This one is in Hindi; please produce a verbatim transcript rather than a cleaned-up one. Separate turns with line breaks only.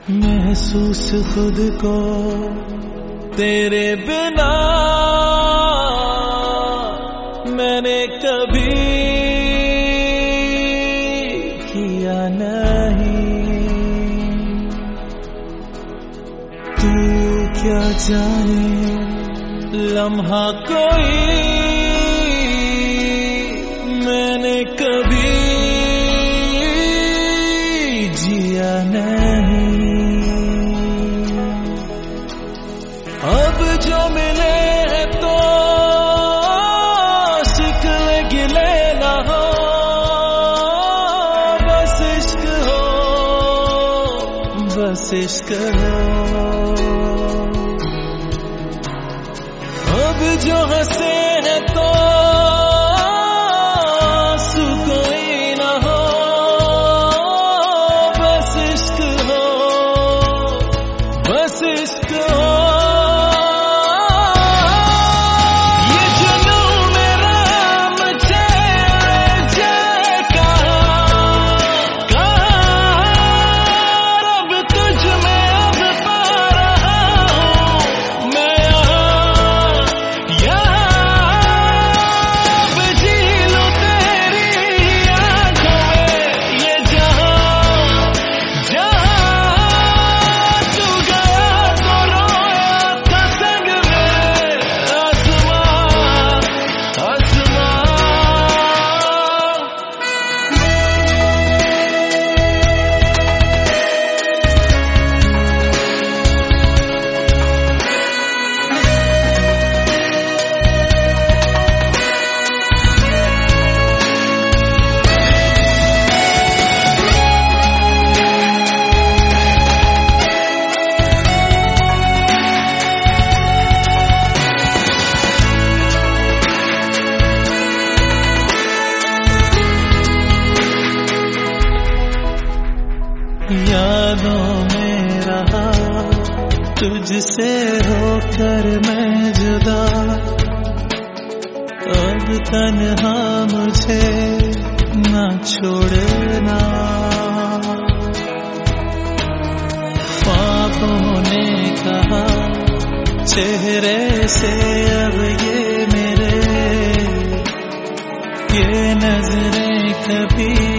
महसूस खुद को तेरे बिना मैंने कभी किया नहीं। तू क्या जाने लम्हा कोई मैंने कभी जिया नहीं। अब जो मिले हैं तो शिकवे गिले ना हो, बस इश्क हो बस इश्क हो। अब जो हंसे हैं तो कोई ना हो, बस इश्क हो बस इश्क हो। ये जुनून मेरा मुझे जाए कहाँ कहाँ, अब तुझ में अब पा रहा हूँ मैं यहाँ यहाँ। अब जी लूं तेरी आँखों में ये जहाँ जहाँ तू गया तो रोया था संग में आसमां आसमां। यादों में रहा तुझसे होकर मैं जुदा, अब तन्हा मुझे ना छोड़ना। ख्वाबों ने कहा चेहरे से अब ये मेरे ये नजरें कभी